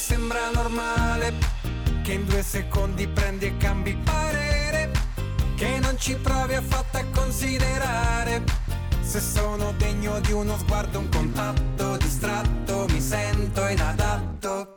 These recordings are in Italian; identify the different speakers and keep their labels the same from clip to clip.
Speaker 1: sembra normale che in 2 secondi prendi e cambi parere, che non ci provi affatto a considerare se sono degno di uno sguardo, un contatto distratto, mi sento inadatto.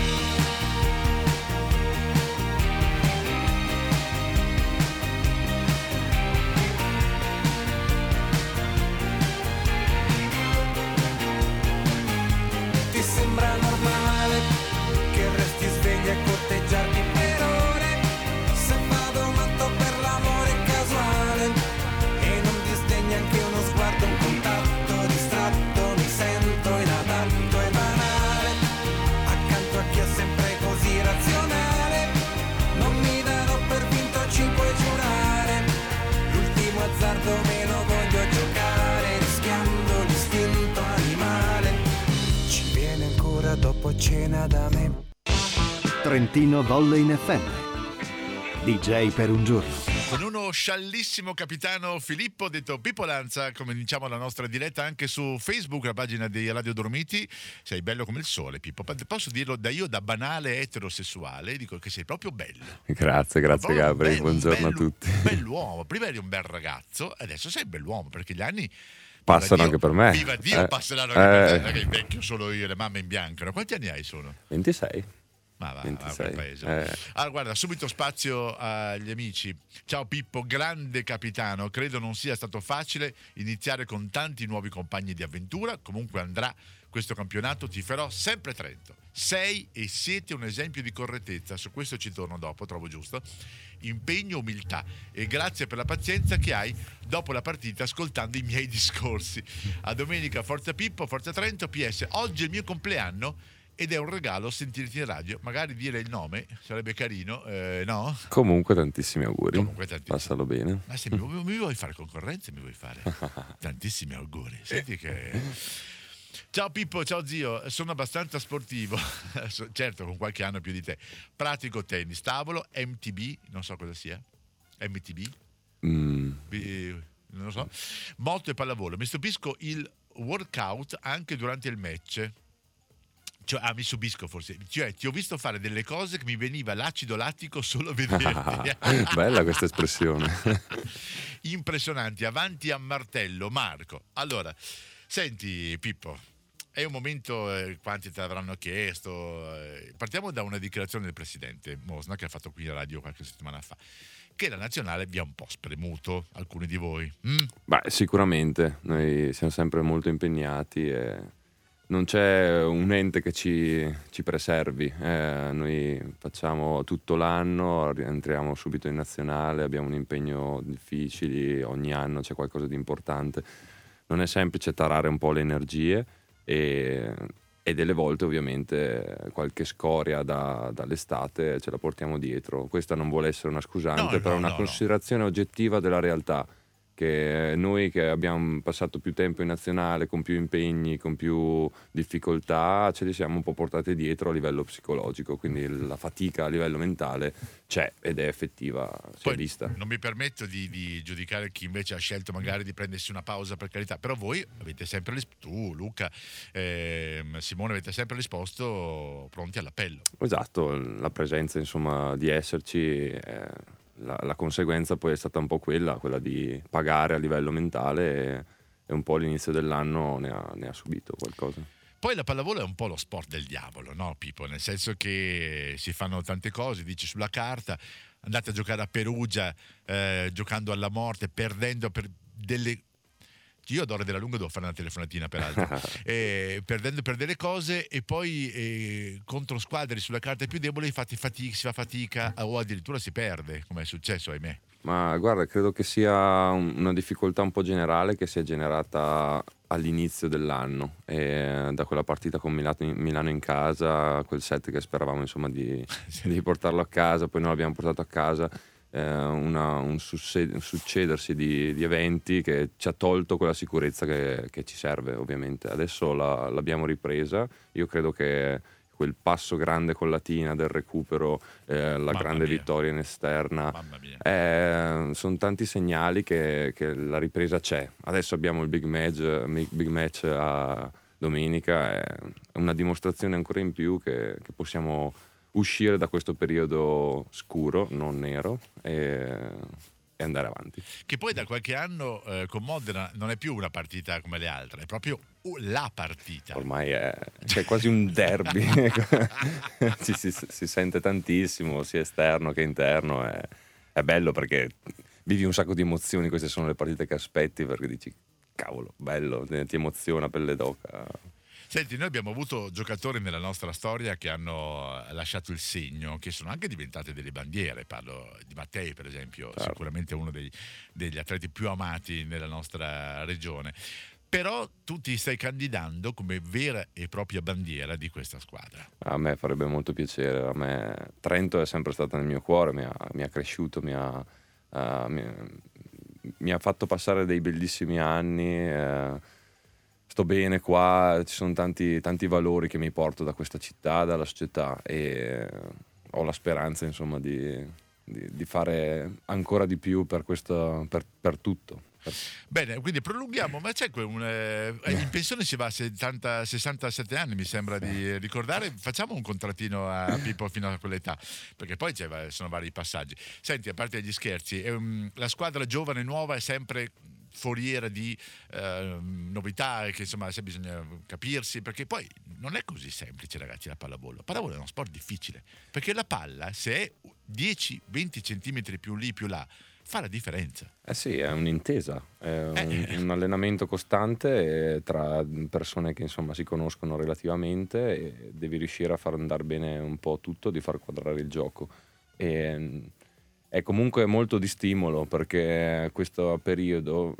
Speaker 1: Ti sembra normale che resti sveglia e corteggiarmi per ore, se vado matto per l'amore casuale e non disdegni anche uno sguardo, un contatto distratto, mi sento inadatto e banale, accanto a chi è sempre così razionale, non mi darò per vinto, ci puoi giurare, l'ultimo azzardo me lo voglio giocare, rischiando l'istinto animale, ci viene ancora dopo cena da me.
Speaker 2: Trentino Volley in FM. DJ per un giorno.
Speaker 3: Con uno sciallissimo capitano Filippo, detto Pippo Lanza, come diciamo la nostra diretta anche su Facebook, la pagina di Radio Dormiti. Sei bello come il sole, Pippo. Posso dirlo da banale eterosessuale, dico che sei proprio bello.
Speaker 4: Grazie Gabri, buongiorno a tutti.
Speaker 3: Bell'uomo, prima eri un bel ragazzo, adesso sei un bell'uomo, perché gli anni
Speaker 4: passano anche per me.
Speaker 3: Viva Dio, passeranno anche per te, perché invecchio solo io, le mamme imbiancano. Quanti anni hai sono?
Speaker 4: 26.
Speaker 3: Ma va,
Speaker 4: 26.
Speaker 3: Paese. Allora, guarda, subito spazio agli amici. Ciao Pippo, grande capitano. Credo non sia stato facile iniziare con tanti nuovi compagni di avventura. Comunque andrà questo campionato, tiferò sempre Trento. Sei e siete un esempio di correttezza. Su questo ci torno dopo, trovo giusto. Impegno, umiltà e grazie per la pazienza che hai dopo la partita ascoltando i miei discorsi. A domenica, forza Pippo, forza Trento. PS, oggi è il mio compleanno ed è un regalo sentirti in radio, magari dire il nome sarebbe carino, no?
Speaker 4: Comunque tantissimi auguri.
Speaker 3: Tantissimi.
Speaker 4: Passalo bene.
Speaker 3: Ma se mi vuoi fare concorrenza, mi vuoi fare tantissimi auguri. Senti che... Ciao Pippo, ciao zio, sono abbastanza sportivo, certo con qualche anno più di te. Pratico tennis, tavolo, MTB, non so cosa sia. MTB? Non lo so. Moto e pallavolo. Mi stupisco il workout anche durante il match. Cioè, mi subisco forse, cioè ti ho visto fare delle cose che mi veniva l'acido lattico solo a vederti.
Speaker 4: Bella questa espressione.
Speaker 3: Impressionanti, avanti a martello. Marco, allora senti Pippo, è un momento, quanti te l'avranno chiesto, partiamo da una dichiarazione del presidente Mosna che ha fatto qui in radio qualche settimana fa, che la nazionale vi ha un po' spremuto alcuni di voi.
Speaker 4: Beh, sicuramente noi siamo sempre molto impegnati e non c'è un ente che ci preservi, noi facciamo tutto l'anno, entriamo subito in nazionale, abbiamo un impegno difficile, ogni anno c'è qualcosa di importante, non è semplice tarare un po' le energie e delle volte ovviamente qualche scoria dall'estate ce la portiamo dietro. Questa non vuole essere una scusante, però è una considerazione oggettiva della realtà, che noi che abbiamo passato più tempo in nazionale, con più impegni, con più difficoltà, ce li siamo un po' portate dietro a livello psicologico, quindi la fatica a livello mentale c'è ed è effettiva, si è vista.
Speaker 3: Non mi permetto di giudicare chi invece ha scelto magari di prendersi una pausa, per carità, però voi avete sempre tu, Luca, Simone, avete sempre risposto pronti all'appello.
Speaker 4: Esatto, la presenza insomma di esserci la conseguenza poi è stata un po' quella di pagare a livello mentale e un po' all'inizio dell'anno ne ha subito qualcosa.
Speaker 3: Poi la pallavolo è un po' lo sport del diavolo, no Pippo? Nel senso che si fanno tante cose, dici sulla carta, andate a giocare a Perugia giocando alla morte, perdendo per delle... Io ad Ora della Lunga devo fare una telefonatina peraltro perdendo per delle cose e poi contro squadre sulla carta più debole si fa fatica o addirittura si perde, come è successo ahimè.
Speaker 4: Ma guarda, credo che sia una difficoltà un po' generale che si è generata all'inizio dell'anno e da quella partita con Milano in casa, quel set che speravamo insomma di portarlo a casa, poi non l'abbiamo portato a casa, un succedersi di eventi che ci ha tolto quella sicurezza che ci serve ovviamente. Adesso l'abbiamo ripresa, io credo che quel passo grande con Latina del recupero, la grande vittoria in esterna, sono tanti segnali che la ripresa c'è. Adesso abbiamo il big match domenica è una dimostrazione ancora in più che possiamo uscire da questo periodo scuro, non nero, e andare avanti.
Speaker 3: Che poi da qualche anno con Modena non è più una partita come le altre, è proprio la partita.
Speaker 4: Ormai c'è quasi un derby. si sente tantissimo, sia esterno che interno. È bello perché vivi un sacco di emozioni. Queste sono le partite che aspetti, perché dici cavolo, bello, ti emoziona, pelle d'oca.
Speaker 3: Senti, noi abbiamo avuto giocatori nella nostra storia che hanno lasciato il segno, che sono anche diventate delle bandiere. Parlo di Mattei, per esempio,
Speaker 4: Certo.
Speaker 3: Sicuramente uno degli atleti più amati nella nostra regione. Però tu ti stai candidando come vera e propria bandiera di questa squadra.
Speaker 4: A me farebbe molto piacere. A me Trento è sempre stata nel mio cuore, mi ha cresciuto, mi ha fatto passare dei bellissimi anni. Sto bene qua, ci sono tanti valori che mi porto da questa città, dalla società, e ho la speranza, insomma, di fare ancora di più per questo, per tutto.
Speaker 3: Bene, quindi prolunghiamo, ma c'è in pensione si va a 67 anni, mi sembra di ricordare. Facciamo un contrattino a Pippo fino a quell'età, perché poi sono vari passaggi. Senti, a parte gli scherzi, la squadra giovane e nuova è sempre foriera di novità, che insomma se bisogna capirsi, perché poi non è così semplice, ragazzi, la pallavolo. La pallavolo è uno sport difficile, perché la palla, se è 10-20 centimetri più lì più là, fa la differenza.
Speaker 4: Sì, è un'intesa, è un allenamento costante tra persone che insomma si conoscono relativamente, e devi riuscire a far andare bene un po' tutto, di far quadrare il gioco. E è comunque molto di stimolo, perché questo periodo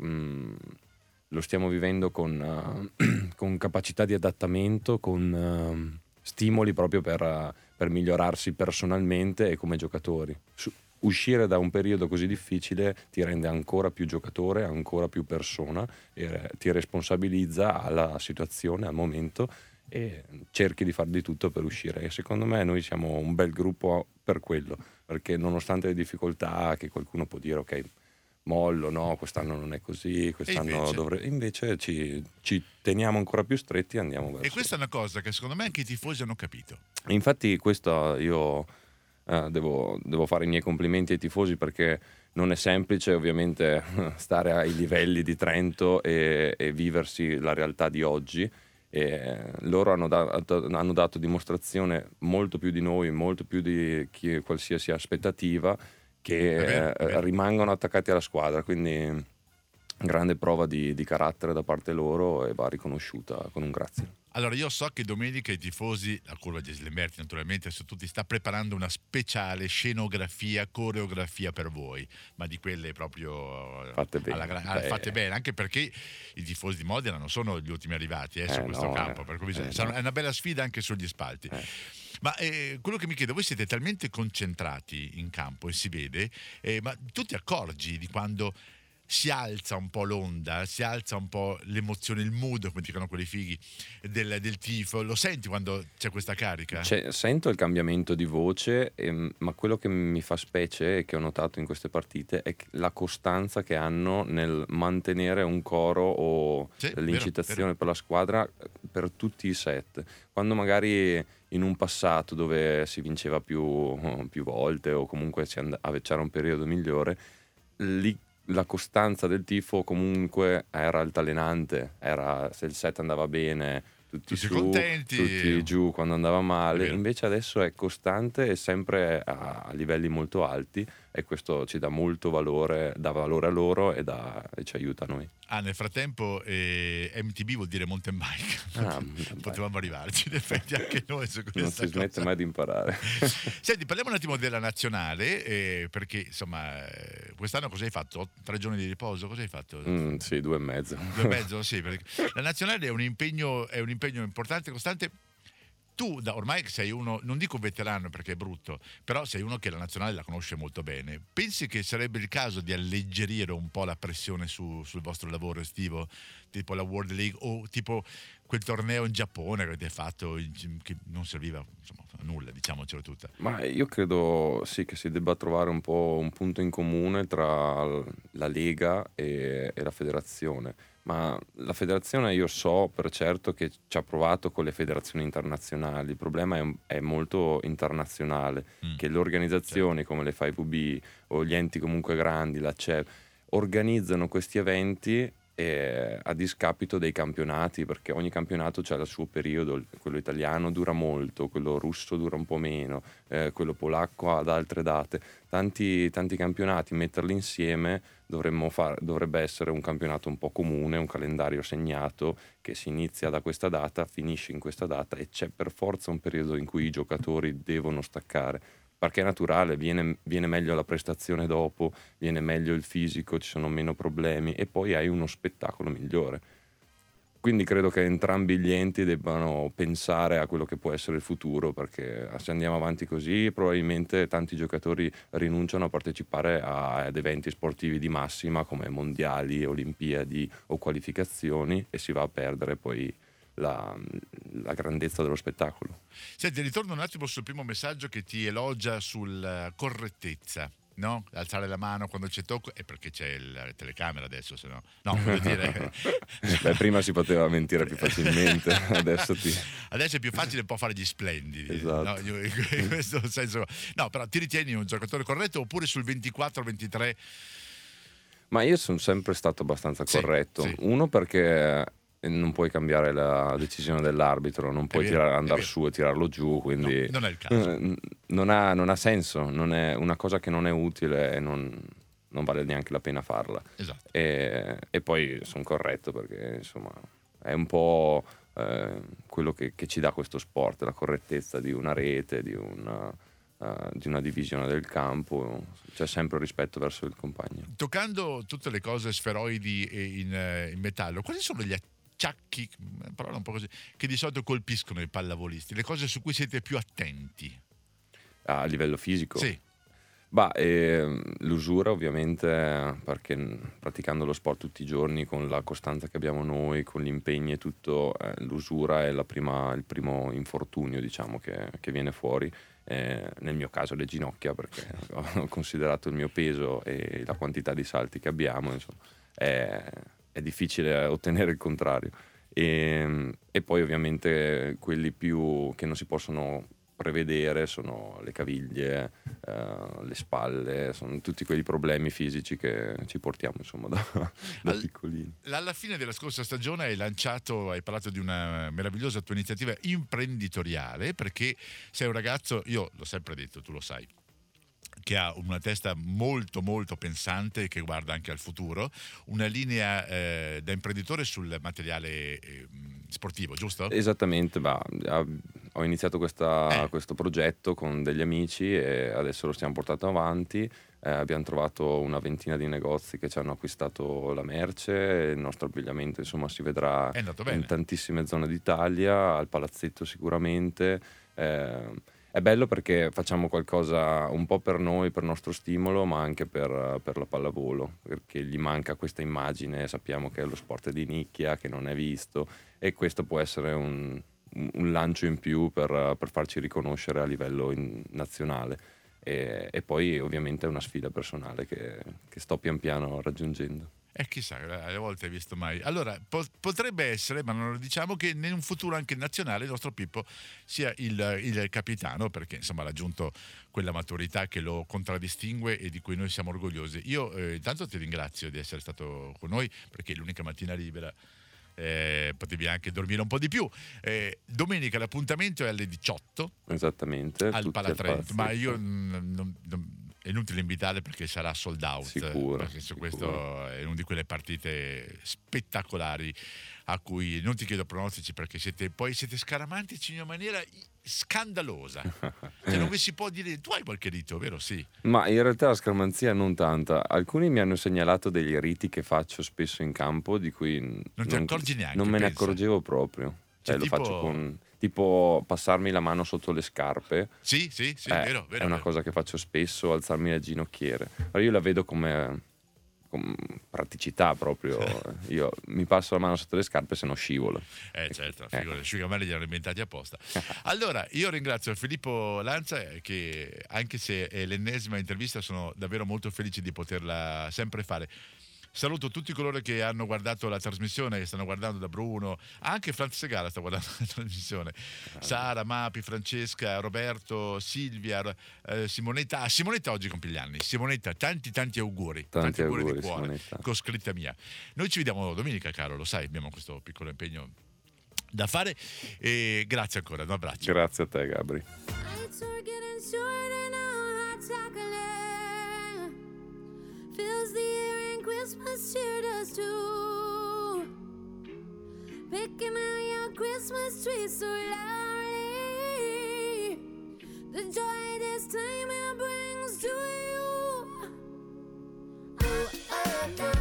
Speaker 4: lo stiamo vivendo con capacità di adattamento, con stimoli proprio per migliorarsi personalmente e come giocatori. Uscire da un periodo così difficile ti rende ancora più giocatore, ancora più persona, e ti responsabilizza alla situazione, al momento, e cerchi di far di tutto per uscire. E secondo me noi siamo un bel gruppo per quello, perché nonostante le difficoltà che qualcuno può dire ok, mollo, no, quest'anno non è così, quest'anno invece ci teniamo ancora più stretti e andiamo verso.
Speaker 3: E questa è una cosa che secondo me anche i tifosi hanno capito.
Speaker 4: Infatti questo io devo fare i miei complimenti ai tifosi, perché non è semplice ovviamente stare ai livelli di Trento e viversi la realtà di oggi. E loro hanno dato dimostrazione molto più di noi, molto più di qualsiasi aspettativa, che
Speaker 3: è vero.
Speaker 4: rimangono attaccati alla squadra, quindi grande prova di carattere da parte loro, e va riconosciuta con un grazie.
Speaker 3: Allora, io so che domenica i tifosi, la curva di Lemberti naturalmente su tutti, sta preparando una speciale scenografia, coreografia per voi, ma di quelle proprio
Speaker 4: fatte bene.
Speaker 3: Fatte bene, anche perché i tifosi di Modena non sono gli ultimi arrivati su questo campo, per cui è una bella sfida anche sugli spalti. Ma quello che mi chiedo, voi siete talmente concentrati in campo, e si vede, ma tu ti accorgi di quando si alza un po' l'onda, si alza un po' l'emozione, il mood, come dicono quelli fighi, del tifo? Lo senti quando c'è questa carica?
Speaker 4: Sento il cambiamento di voce, ma quello che mi fa specie, e che ho notato in queste partite, è la costanza che hanno nel mantenere un coro o l'incitazione per la squadra per tutti i set. Quando magari in un passato dove si vinceva più volte, o comunque c'era un periodo migliore, lì la costanza del tifo comunque era altalenante, se il set andava bene tutti su,
Speaker 3: contenti,
Speaker 4: tutti giù quando andava male. Invece adesso è costante e sempre a livelli molto alti, e questo ci dà molto valore, dà valore a loro e ci aiuta a noi.
Speaker 3: Nel frattempo MTB vuol dire mountain bike. Potevamo arrivarci, in effetti anche noi su questa
Speaker 4: non si smette mai di imparare.
Speaker 3: Senti, parliamo un attimo della nazionale, perché insomma quest'anno cosa hai fatto? 3 giorni di riposo? Cosa hai fatto?
Speaker 4: Sì, 2 e mezzo.
Speaker 3: 2 e mezzo, sì, perché la nazionale è un impegno importante, costante. Tu ormai sei uno, non dico veterano perché è brutto, però sei uno che la nazionale la conosce molto bene. Pensi che sarebbe il caso di alleggerire un po' la pressione sul vostro lavoro estivo, tipo la World League, o tipo quel torneo in Giappone che avete fatto, che non serviva insomma a nulla, diciamocelo tutta.
Speaker 4: Ma io credo sì che si debba trovare un po' un punto in comune tra la Lega e la federazione. Ma la federazione io so per certo che ci ha provato con le federazioni internazionali. Il problema è molto internazionale, che le organizzazioni come le FIVB o gli enti comunque grandi, la CEV, organizzano questi eventi a discapito dei campionati, perché ogni campionato c'ha il suo periodo. Quello italiano dura molto, quello russo dura un po' meno, quello polacco ad altre date. Tanti campionati, metterli insieme dovrebbe essere un campionato un po' comune, un calendario segnato che si inizia da questa data, finisce in questa data e c'è per forza un periodo in cui i giocatori devono staccare, perché è naturale, viene meglio la prestazione dopo, viene meglio il fisico, ci sono meno problemi e poi hai uno spettacolo migliore. Quindi credo che entrambi gli enti debbano pensare a quello che può essere il futuro, perché se andiamo avanti così probabilmente tanti giocatori rinunciano a partecipare ad eventi sportivi di massima come mondiali, olimpiadi o qualificazioni e si va a perdere poi la grandezza dello spettacolo.
Speaker 3: Senti, ritorno un attimo sul primo messaggio che ti elogia sulla correttezza, no? Alzare la mano quando c'è tocco, è perché c'è la telecamera adesso, se no voglio dire.
Speaker 4: Beh, prima si poteva mentire più facilmente, adesso
Speaker 3: è più facile un po' fare gli splendidi,
Speaker 4: esatto.
Speaker 3: No? In questo senso, no, però ti ritieni un giocatore corretto oppure sul 24-23?
Speaker 4: Ma io sono sempre stato abbastanza corretto.
Speaker 3: Sì.
Speaker 4: Uno perché non puoi cambiare la decisione dell'arbitro, non puoi andare su e tirarlo giù, quindi
Speaker 3: no, non è il caso.
Speaker 4: Non ha senso, non è una cosa che non è utile e non vale neanche la pena farla.
Speaker 3: Esatto.
Speaker 4: E poi sono corretto perché insomma è un po' quello che ci dà questo sport, la correttezza di una rete, di una divisione del campo, c'è sempre rispetto verso il compagno.
Speaker 3: Toccando tutte le cose sferoidi in metallo, quali sono gli acciacchi, parola un po' così, che di solito colpiscono i pallavolisti, le cose su cui siete più attenti?
Speaker 4: A livello fisico?
Speaker 3: Sì.
Speaker 4: L'usura ovviamente, perché praticando lo sport tutti i giorni con la costanza che abbiamo noi, con gli impegni e tutto, l'usura è il primo infortunio, diciamo, che viene fuori. Nel mio caso le ginocchia, perché ho considerato il mio peso e la quantità di salti che abbiamo, insomma, è difficile ottenere il contrario. E poi ovviamente quelli più che non si possono prevedere sono le caviglie, le spalle, sono tutti quei problemi fisici che ci portiamo insomma da piccolini.
Speaker 3: Alla fine della scorsa stagione hai parlato di una meravigliosa tua iniziativa imprenditoriale, perché sei un ragazzo, io l'ho sempre detto, tu lo sai, che ha una testa molto molto pensante, che guarda anche al futuro, una linea da imprenditore sul materiale sportivo, giusto?
Speaker 4: Esattamente, ho iniziato questo progetto con degli amici e adesso lo stiamo portando avanti. Abbiamo trovato una ventina di negozi che ci hanno acquistato la merce, il nostro abbigliamento insomma si vedrà in tantissime zone d'Italia, al palazzetto sicuramente. È bello perché facciamo qualcosa un po' per noi, per nostro stimolo, ma anche per la pallavolo, perché gli manca questa immagine, sappiamo che è lo sport di nicchia, che non è visto, e questo può essere un lancio in più per farci riconoscere a livello nazionale. E poi ovviamente è una sfida personale che sto pian piano raggiungendo.
Speaker 3: Chissà, alle volte hai visto mai. Allora, potrebbe essere, ma non lo diciamo, che in un futuro anche nazionale il nostro Pippo sia il capitano, perché insomma ha raggiunto quella maturità che lo contraddistingue e di cui noi siamo orgogliosi. Io intanto ti ringrazio di essere stato con noi, perché è l'unica mattina libera. Potevi anche dormire un po' di più. Domenica l'appuntamento è alle 18
Speaker 4: esattamente
Speaker 3: al Palatrento, ma io è inutile invitare perché sarà sold out,
Speaker 4: sicuro,
Speaker 3: perché questo è una di quelle partite spettacolari a cui non ti chiedo pronostici, perché siete scaramantici in una maniera scandalosa, cioè non vi si può dire. Tu hai qualche rito, vero? Sì,
Speaker 4: ma in realtà la scaramanzia non tanta. Alcuni mi hanno segnalato degli riti che faccio spesso in campo di cui
Speaker 3: non ti accorgi neanche,
Speaker 4: non me ne accorgevo proprio, cioè lo faccio con tipo passarmi la mano sotto le scarpe.
Speaker 3: Sì, vero,
Speaker 4: è una cosa che faccio spesso, alzarmi le ginocchiere. Allora io la vedo come praticità proprio. Io mi passo la mano sotto le scarpe se no scivolo.
Speaker 3: Certo, figure, asciugamani li hanno inventati apposta. Allora, io ringrazio Filippo Lanza, che anche se è l'ennesima intervista sono davvero molto felice di poterla sempre fare. Saluto tutti coloro che hanno guardato la trasmissione, che stanno guardando, da Bruno, anche Franz Segala sta guardando la trasmissione, Sara, Mapi, Francesca, Roberto, Silvia, Simonetta. Simonetta oggi compie gli anni. Simonetta, tanti auguri. Tanti auguri di cuore, Simonetta, con scritta mia. Noi ci vediamo domenica, caro, lo sai, abbiamo questo piccolo impegno da fare, e grazie ancora, un abbraccio.
Speaker 4: Grazie a te, Gabri.
Speaker 5: Christmas cheer does too. Picking out your Christmas tree so loudly. The joy this time it brings to you. Oh, oh, oh.